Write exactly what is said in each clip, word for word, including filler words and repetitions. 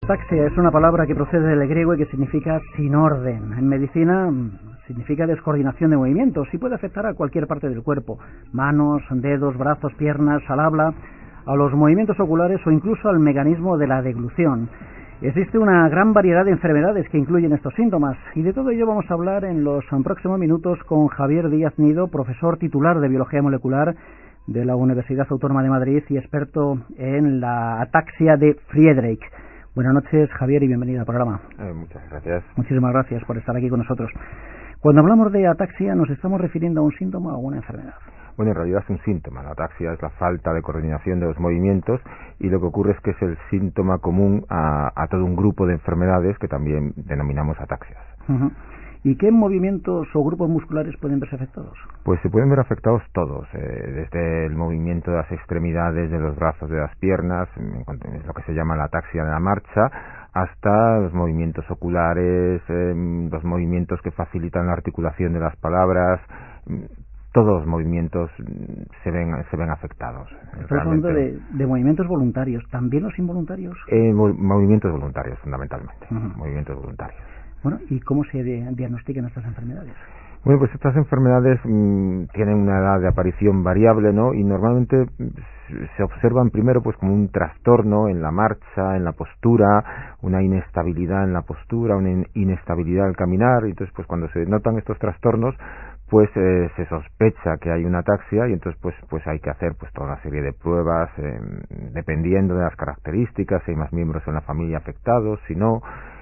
Ataxia es una palabra que procede del griego y que significa sin orden. En medicina significa descoordinación de movimientos y puede afectar a cualquier parte del cuerpo: manos, dedos, brazos, piernas, al habla, a los movimientos oculares o incluso al mecanismo de la deglución. Existe una gran variedad de enfermedades que incluyen estos síntomas, y de todo ello vamos a hablar en los próximos minutos con Javier Díaz Nido, profesor titular de Biología Molecular de la Universidad Autónoma de Madrid y experto en la ataxia de Friedreich. Buenas noches, Javier, y bienvenido al programa. Eh, muchas gracias. Muchísimas gracias por estar aquí con nosotros. Cuando hablamos de ataxia, ¿nos estamos refiriendo a un síntoma o a una enfermedad? Bueno, en realidad es un síntoma. La ataxia es la falta de coordinación de los movimientos, y lo que ocurre es que es el síntoma común a, a todo un grupo de enfermedades que también denominamos ataxias. Uh-huh. ¿Y qué movimientos o grupos musculares pueden verse afectados? Pues se pueden ver afectados todos, eh, desde el movimiento de las extremidades, de los brazos, de las piernas, es lo que se llama la ataxia de la marcha, hasta los movimientos oculares, eh, los movimientos que facilitan la articulación de las palabras. Todos los movimientos se ven se ven afectados. Estamos hablando de, de movimientos voluntarios, ¿también los involuntarios? Eh, movimientos voluntarios, fundamentalmente. Uh-huh. Movimientos voluntarios. Bueno, ¿y cómo se diagnostican estas enfermedades? Bueno, pues estas enfermedades mmm, tienen una edad de aparición variable, ¿no? Y normalmente se observan primero pues como un trastorno en la marcha, en la postura, una inestabilidad en la postura, una in- inestabilidad al caminar. Y entonces, pues cuando se notan estos trastornos, pues eh, se sospecha que hay una ataxia, y entonces pues pues hay que hacer pues toda una serie de pruebas eh, dependiendo de las características, si hay más miembros en la familia afectados, si no.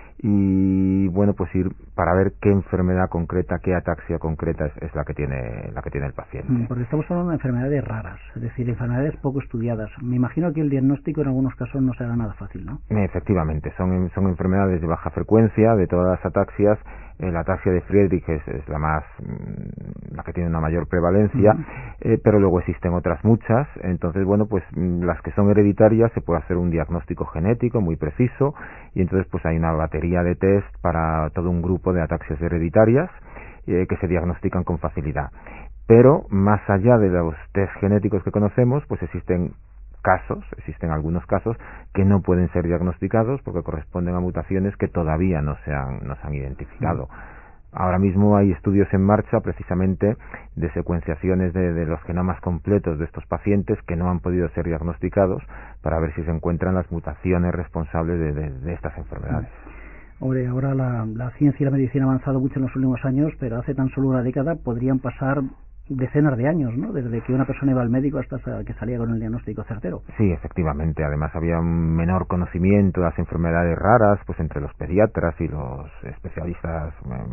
Y bueno, pues ir para ver qué enfermedad concreta, qué ataxia concreta es, es la que tiene la que tiene el paciente. Porque estamos hablando de enfermedades raras, es decir, enfermedades poco estudiadas. Me imagino que el diagnóstico en algunos casos no será nada fácil, ¿no? Efectivamente, son son enfermedades de baja frecuencia. De todas las ataxias, eh, la ataxia de Friedreich es, es la más la que tiene una mayor prevalencia, uh-huh. eh, pero luego existen otras muchas. Entonces, bueno, pues las que son hereditarias se puede hacer un diagnóstico genético muy preciso, y entonces pues hay una batería de test para todo un grupo de ataxias hereditarias eh, que se diagnostican con facilidad. Pero más allá de los test genéticos que conocemos, pues existen casos, existen algunos casos que no pueden ser diagnosticados porque corresponden a mutaciones que todavía no se han, no se han identificado. Ahora mismo hay estudios en marcha precisamente de secuenciaciones de, de los genomas completos de estos pacientes que no han podido ser diagnosticados, para ver si se encuentran las mutaciones responsables de, de, de estas enfermedades. Hombre, ahora la, la ciencia y la medicina han avanzado mucho en los últimos años, pero hace tan solo una década podrían pasar decenas de años, ¿no? Desde que una persona iba al médico hasta que salía con el diagnóstico certero. Sí, efectivamente. Además había un menor conocimiento de las enfermedades raras, pues entre los pediatras y los especialistas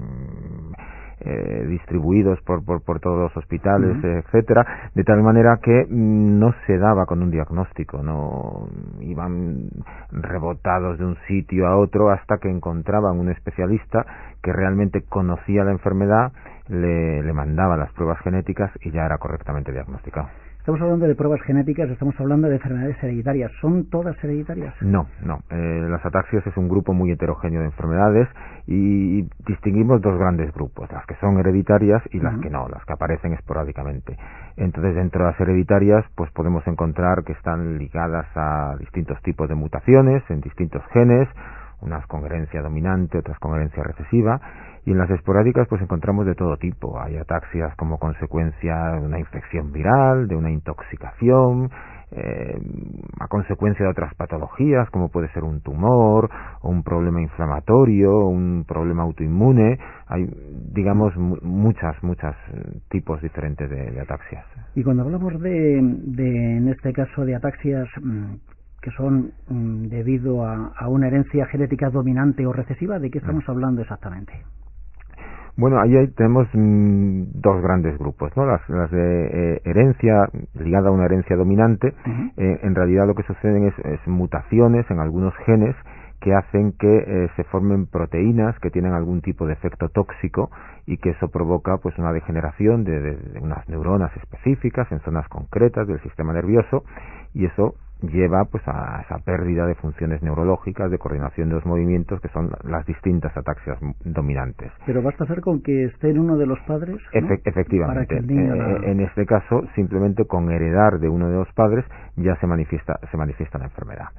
eh, eh, distribuidos por, por por todos los hospitales, uh-huh. etcétera, de tal manera que no se daba con un diagnóstico, no iban rebotados de un sitio a otro hasta que encontraban un especialista que realmente conocía la enfermedad, le, le mandaba las pruebas genéticas y ya era correctamente diagnosticado. Estamos hablando de pruebas genéticas, estamos hablando de enfermedades hereditarias. ¿Son todas hereditarias? No, no. Eh, las ataxias es un grupo muy heterogéneo de enfermedades, y distinguimos dos grandes grupos: las que son hereditarias y las uh-huh. que no, las que aparecen esporádicamente. Entonces, dentro de las hereditarias, pues podemos encontrar que están ligadas a distintos tipos de mutaciones en distintos genes, unas con herencia dominante, otras con herencia recesiva. Y en las esporádicas pues encontramos de todo tipo. Hay ataxias como consecuencia de una infección viral, de una intoxicación, eh, a consecuencia de otras patologías como puede ser un tumor o un problema inflamatorio, un problema autoinmune. Hay, digamos, m- muchas, muchas tipos diferentes de, de ataxias. Y cuando hablamos de, de, en este caso, de ataxias mmm, que son mmm, debido a, a una herencia genética dominante o recesiva, ¿de qué estamos hablando exactamente? Bueno, ahí hay, tenemos mmm, dos grandes grupos, ¿no? Las, las de eh, herencia ligada a una herencia dominante. Uh-huh. Eh, en realidad lo que suceden es, es mutaciones en algunos genes que hacen que eh, se formen proteínas que tienen algún tipo de efecto tóxico, y que eso provoca pues una degeneración de, de, de unas neuronas específicas en zonas concretas del sistema nervioso, y eso lleva pues a esa pérdida de funciones neurológicas, de coordinación de los movimientos, que son las distintas ataxias dominantes. Pero basta hacer con que esté en uno de los padres, ¿no? Efe- efectivamente. Para que el niño la... eh, en este caso, simplemente con heredar de uno de los padres ya se manifiesta se manifiesta la enfermedad.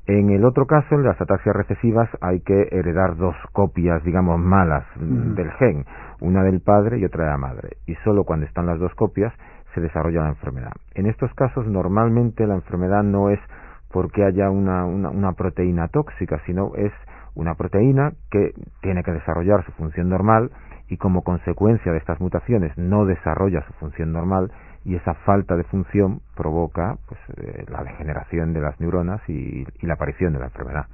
En el otro caso, en las ataxias recesivas, hay que heredar dos copias, digamos, malas mm. del gen, una del padre y otra de la madre, y solo cuando están las dos copias se desarrolla la enfermedad. En estos casos, normalmente la enfermedad no es porque haya una, una, una proteína tóxica, sino es una proteína que tiene que desarrollar su función normal y como consecuencia de estas mutaciones no desarrolla su función normal, y esa falta de función provoca pues eh, la degeneración de las neuronas y, y la aparición de la enfermedad.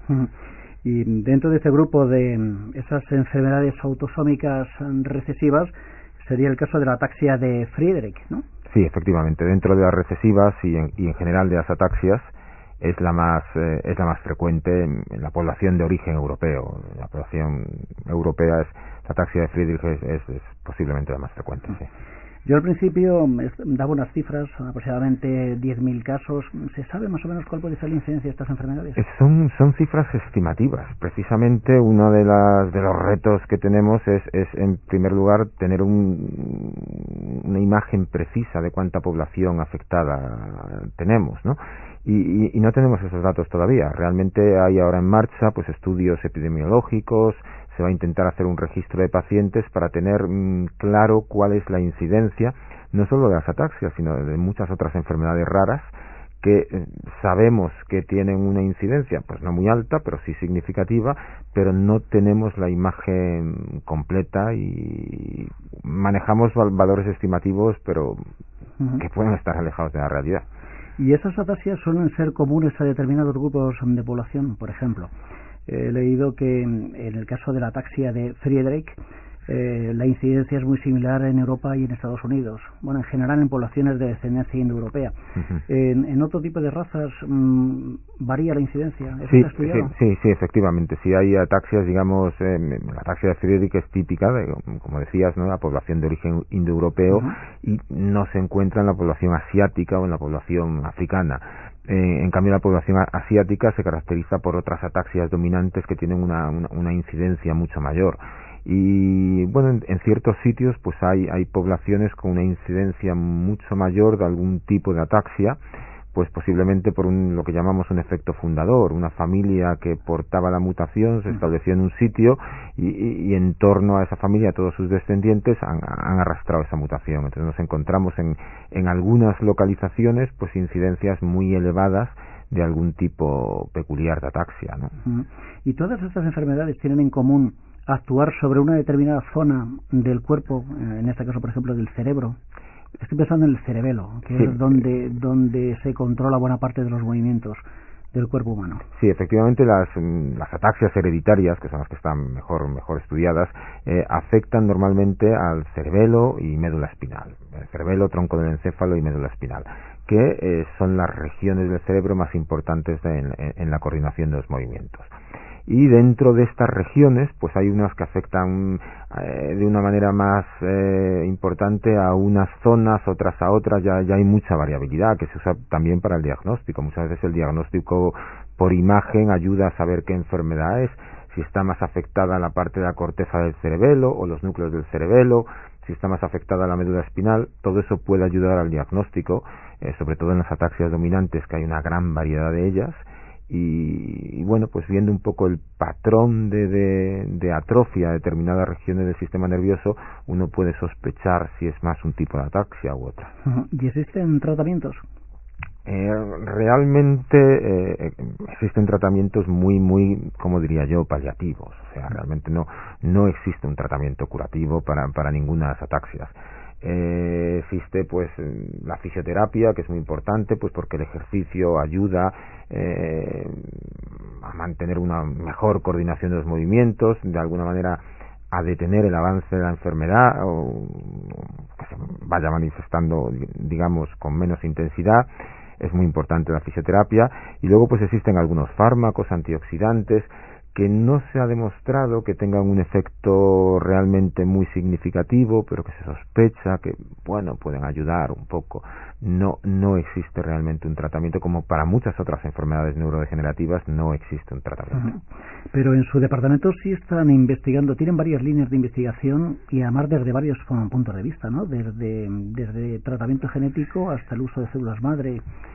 Y dentro de este grupo de esas enfermedades autosómicas recesivas sería el caso de la ataxia de Friedreich, ¿no? Sí, efectivamente, dentro de las recesivas y en, y en general de las ataxias es la más eh, es la más frecuente en, en la población de origen europeo. La población europea es la ataxia de Friedreich es, es, es posiblemente la más frecuente. Sí. Yo al principio daba unas cifras, aproximadamente diez mil casos. ¿Se sabe más o menos cuál puede ser la incidencia de estas enfermedades? Son, son cifras estimativas. Precisamente uno de, las, de los retos que tenemos es, es en primer lugar, tener un, una imagen precisa de cuánta población afectada tenemos, ¿no? Y, y, y no tenemos esos datos todavía. Realmente hay ahora en marcha pues estudios epidemiológicos. Se va a intentar hacer un registro de pacientes para tener mmm, claro cuál es la incidencia, no solo de las ataxias, sino de muchas otras enfermedades raras que eh, sabemos que tienen una incidencia, pues no muy alta, pero sí significativa, pero no tenemos la imagen completa y manejamos val- valores estimativos, pero uh-huh. que pueden estar alejados de la realidad. ¿Y esas ataxias suelen ser comunes a determinados grupos de población, por ejemplo? He leído que en el caso de la ataxia de Friedreich eh, la incidencia es muy similar en Europa y en Estados Unidos, bueno, en general en poblaciones de descendencia indoeuropea. Uh-huh. En, en otro tipo de razas mmm, varía la incidencia. ¿Eso sí, está estudiado? Sí, sí, sí, efectivamente. Si hay ataxias, digamos, eh, la ataxia de Friedreich es típica, de, como decías, ¿no?, la población de origen indoeuropeo uh-huh. y no se encuentra en la población asiática o en la población africana. Eh, en cambio, la población asiática se caracteriza por otras ataxias dominantes que tienen una, una, una incidencia mucho mayor. Y bueno, en, en ciertos sitios pues hay, hay poblaciones con una incidencia mucho mayor de algún tipo de ataxia, pues posiblemente por un, lo que llamamos un efecto fundador, una familia que portaba la mutación se estableció en un sitio y, y, y en torno a esa familia todos sus descendientes han, han arrastrado esa mutación. Entonces nos encontramos en, en algunas localizaciones pues incidencias muy elevadas de algún tipo peculiar de ataxia, ¿no? ¿Y todas estas enfermedades tienen en común actuar sobre una determinada zona del cuerpo, en este caso por ejemplo del cerebro? Estoy pensando en el cerebelo, que sí. es donde, donde se controla buena parte de los movimientos del cuerpo humano. Sí, efectivamente las, las ataxias hereditarias, que son las que están mejor, mejor estudiadas, eh, afectan normalmente al cerebelo y médula espinal. El cerebelo, tronco del encéfalo y médula espinal, que eh, son las regiones del cerebro más importantes de, en, en la coordinación de los movimientos. Y dentro de estas regiones pues hay unas que afectan eh, de una manera más eh, importante a unas zonas, otras a otras. Ya, ya hay mucha variabilidad que se usa también para el diagnóstico. Muchas veces el diagnóstico por imagen ayuda a saber qué enfermedad es, si está más afectada la parte de la corteza del cerebelo o los núcleos del cerebelo, si está más afectada la médula espinal. Todo eso puede ayudar al diagnóstico, eh, sobre todo en las ataxias dominantes, que hay una gran variedad de ellas. Y, y bueno, pues viendo un poco el patrón de, de, de atrofia de determinadas regiones del sistema nervioso, uno puede sospechar si es más un tipo de ataxia u otra. ¿Y existen tratamientos? Eh, realmente eh, existen tratamientos muy, muy, como diría yo, paliativos. O sea, realmente no, no existe un tratamiento curativo para, para ninguna de las ataxias. Eh, existe pues la fisioterapia, que es muy importante pues porque el ejercicio ayuda eh, a mantener una mejor coordinación de los movimientos, de alguna manera a detener el avance de la enfermedad o que se vaya manifestando, digamos, con menos intensidad. Es muy importante la fisioterapia. Y luego pues existen algunos fármacos antioxidantes que no se ha demostrado que tengan un efecto realmente muy significativo, pero que se sospecha que, bueno, pueden ayudar un poco. No, no existe realmente un tratamiento, como para muchas otras enfermedades neurodegenerativas no existe un tratamiento. Uh-huh. Pero en su departamento sí están investigando, tienen varias líneas de investigación y además desde varios puntos de vista, ¿no? Desde, desde tratamiento genético hasta el uso de células madre.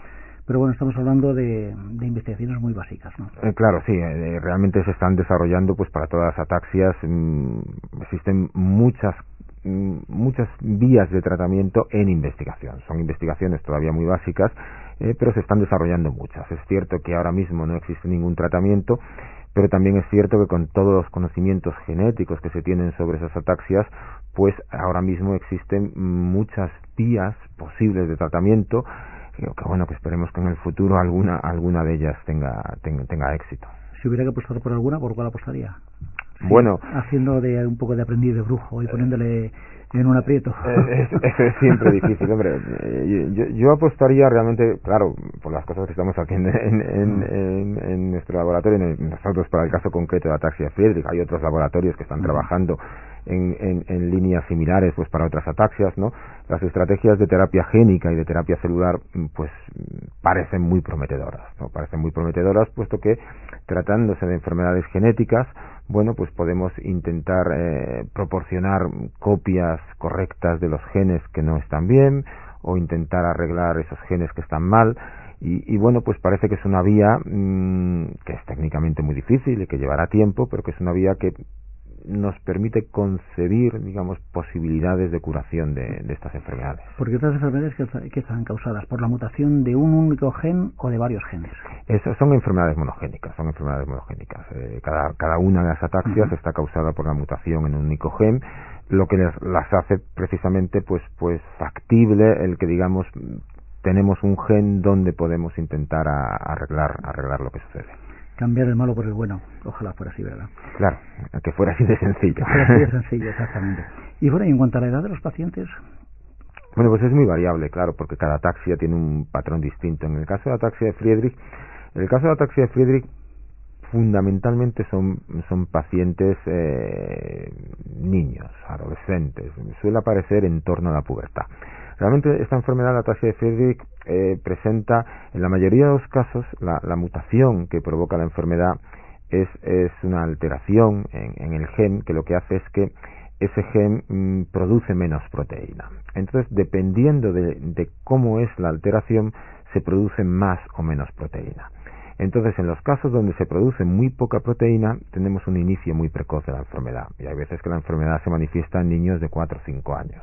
pero bueno, estamos hablando de, de investigaciones muy básicas, ¿no? Eh, claro, sí, eh, realmente se están desarrollando, pues para todas las ataxias mmm, existen muchas mmm, muchas vías de tratamiento en investigación. Son investigaciones todavía muy básicas, eh, pero se están desarrollando muchas. Es cierto que ahora mismo no existe ningún tratamiento, pero también es cierto que con todos los conocimientos genéticos que se tienen sobre esas ataxias, pues ahora mismo existen muchas vías posibles de tratamiento, que bueno, que esperemos que en el futuro alguna alguna de ellas tenga tenga, tenga éxito. Si hubiera que apostar por alguna, ¿por cuál apostaría? Sí, bueno, haciendo de un poco de aprendiz de brujo y poniéndole en un aprieto. Eh, es, es, es siempre difícil, hombre. Eh, yo, yo apostaría realmente, claro, por las cosas que estamos haciendo en, en, en, en nuestro laboratorio, en, nosotros para el caso concreto de ataxia de Friedreich, hay otros laboratorios que están uh-huh. trabajando en, en, en líneas similares, pues para otras ataxias, ¿no? Las estrategias de terapia génica y de terapia celular, pues parecen muy prometedoras, ¿no? Parecen muy prometedoras, puesto que tratándose de enfermedades genéticas, bueno, pues podemos intentar eh, proporcionar copias correctas de los genes que no están bien, o intentar arreglar esos genes que están mal, y, y bueno, pues parece que es una vía mmm, que es técnicamente muy difícil y que llevará tiempo, pero que es una vía que nos permite concebir, digamos, posibilidades de curación de, de estas enfermedades. Porque otras enfermedades que, que están causadas por la mutación de un único gen o de varios genes. Eso son enfermedades monogénicas, son enfermedades monogénicas. Eh, cada, cada una de las ataxias uh-huh. está causada por la mutación en un único gen, lo que les, las hace precisamente, pues, pues factible el que, digamos, tenemos un gen donde podemos intentar a, arreglar, arreglar lo que sucede. Cambiar el malo por el bueno, ojalá fuera así, ¿verdad? Claro, que fuera así de sencillo. Que fuera así de sencillo, exactamente. Y bueno, y en cuanto a la edad de los pacientes... Bueno, pues es muy variable, claro, porque cada ataxia tiene un patrón distinto. En el caso de la ataxia de Friedreich, en el caso de la ataxia de Friedreich, fundamentalmente son, son pacientes eh, niños, adolescentes, suele aparecer en torno a la pubertad. Realmente esta enfermedad, la ataxia de Friedreich, eh, presenta, en la mayoría de los casos, la, la mutación que provoca la enfermedad es, es una alteración en, en el gen, que lo que hace es que ese gen mmm, produce menos proteína. Entonces, dependiendo de, de cómo es la alteración, se produce más o menos proteína. Entonces, en los casos donde se produce muy poca proteína, tenemos un inicio muy precoz de la enfermedad. Y hay veces que la enfermedad se manifiesta en niños de cuatro o cinco años.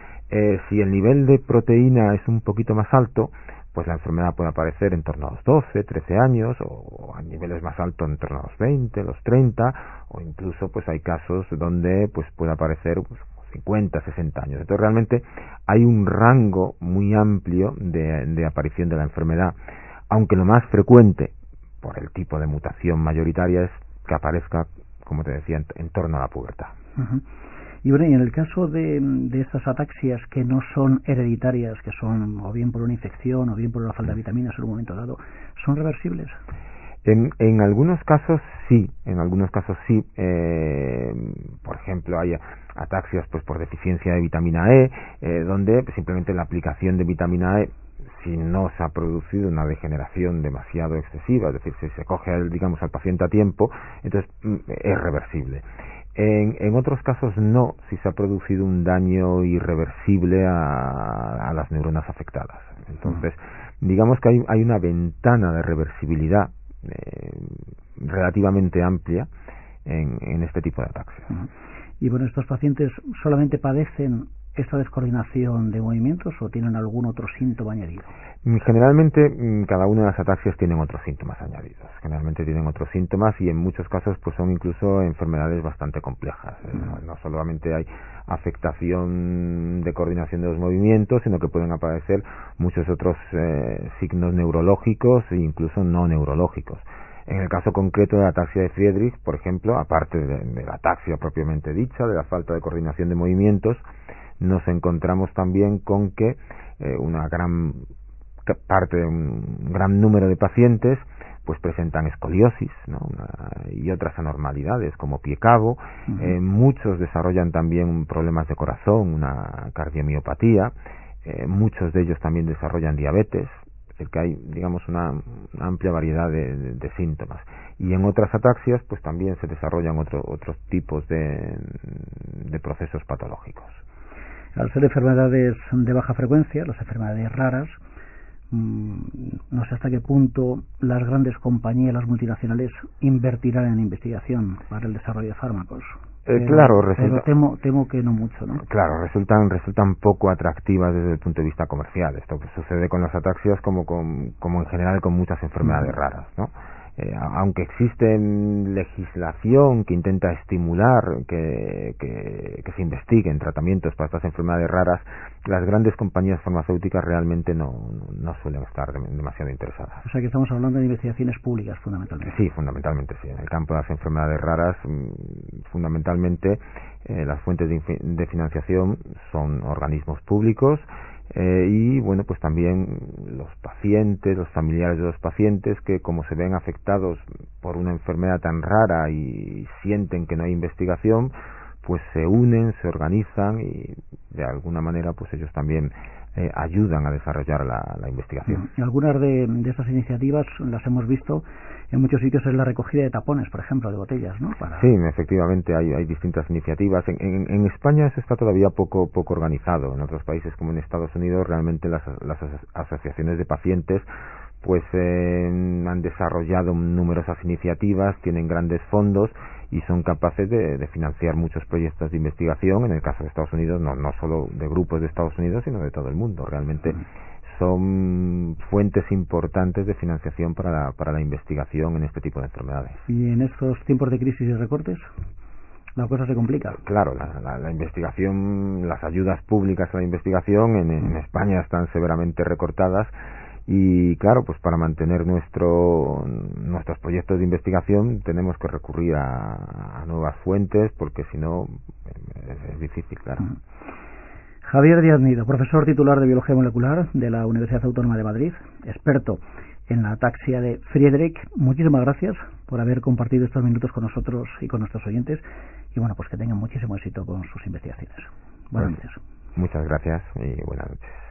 Eh, si el nivel de proteína es un poquito más alto, pues la enfermedad puede aparecer en torno a los doce, trece años, o a niveles más altos en torno a los veinte, los treinta, o incluso pues hay casos donde pues puede aparecer pues, cincuenta, sesenta años. Entonces realmente hay un rango muy amplio de, de aparición de la enfermedad, aunque lo más frecuente, por el tipo de mutación mayoritaria, es que aparezca, como te decía, en, en torno a la pubertad. Uh-huh. Y bueno, y en el caso de, de estas ataxias que no son hereditarias, que son o bien por una infección o bien por la falta de vitaminas en un momento dado, ¿son reversibles? En, en algunos casos sí, en algunos casos sí. Eh, por ejemplo, hay ataxias pues por deficiencia de vitamina E, eh, donde simplemente la aplicación de vitamina E, si no se ha producido una degeneración demasiado excesiva, es decir, si se coge al, digamos, al paciente a tiempo, entonces es reversible. En, en otros casos no, si se ha producido un daño irreversible a, a las neuronas afectadas. Entonces, digamos que hay, hay una ventana de reversibilidad eh, relativamente amplia en, en este tipo de ataques. Y bueno, ¿estos pacientes solamente padecen esta descoordinación de movimientos o tienen algún otro síntoma añadido? Generalmente cada una de las ataxias tienen otros síntomas añadidos. Generalmente tienen otros síntomas y en muchos casos pues son incluso enfermedades bastante complejas. Uh-huh. No, no solamente hay afectación de coordinación de los movimientos, sino que pueden aparecer muchos otros eh, signos neurológicos e incluso no neurológicos. En el caso concreto de la ataxia de Friedreich, por ejemplo, aparte de, de la ataxia propiamente dicha, de la falta de coordinación de movimientos, nos encontramos también con que eh, una gran parte de un gran número de pacientes pues presentan escoliosis, ¿no? Una, y otras anormalidades como pie cabo. Uh-huh. eh, muchos desarrollan también problemas de corazón, una cardiomiopatía, eh, muchos de ellos también desarrollan diabetes, es decir que hay, digamos, una, una amplia variedad de, de, de síntomas. Y en otras ataxias pues también se desarrollan otro, otros tipos de, de procesos patológicos. Al ser enfermedades de baja frecuencia, las enfermedades raras, Mm, no sé hasta qué punto las grandes compañías, las multinacionales, invertirán en investigación para el desarrollo de fármacos. Eh, pero, claro, resulta, pero temo, temo que no mucho, ¿no? Claro, resultan resultan poco atractivas desde el punto de vista comercial. Esto sucede con las ataxias como con, como en general con muchas enfermedades uh-huh. raras, ¿no? Eh, aunque existe legislación que intenta estimular que, que, que se investiguen tratamientos para estas enfermedades raras, las grandes compañías farmacéuticas realmente no, no suelen estar demasiado interesadas. O sea que estamos hablando de investigaciones públicas fundamentalmente. Sí, fundamentalmente sí. En el campo de las enfermedades raras, fundamentalmente eh, las fuentes de, de financiación son organismos públicos. Eh, y bueno, pues también los pacientes, los familiares de los pacientes que como se ven afectados por una enfermedad tan rara y sienten que no hay investigación, pues se unen, se organizan y de alguna manera pues ellos también eh, ayudan a desarrollar la, la investigación. Y algunas de, de estas iniciativas las hemos visto en muchos sitios, es la recogida de tapones, por ejemplo, de botellas, ¿no? Para... Sí, efectivamente hay, hay distintas iniciativas. En, en, en España eso está todavía poco poco organizado. En otros países como en Estados Unidos realmente las, las asociaciones de pacientes pues eh, han desarrollado numerosas iniciativas, tienen grandes fondos y son capaces de, de financiar muchos proyectos de investigación. En el caso de Estados Unidos, no, no solo de grupos de Estados Unidos, sino de todo el mundo. Realmente son fuentes importantes de financiación para la, para la investigación en este tipo de enfermedades. ¿Y en estos tiempos de crisis y recortes la cosa se complica? Claro, la, la, la investigación, las ayudas públicas a la investigación en, en España están severamente recortadas. Y claro, pues para mantener nuestro nuestros proyectos de investigación tenemos que recurrir a, a nuevas fuentes, porque si no es, es difícil, claro. Uh-huh. Javier Díaz Nido, profesor titular de Biología Molecular de la Universidad Autónoma de Madrid, experto en la ataxia de Friedreich. Muchísimas gracias por haber compartido estos minutos con nosotros y con nuestros oyentes, y bueno, pues que tengan muchísimo éxito con sus investigaciones. Buenas noches. Muchas gracias y buenas noches.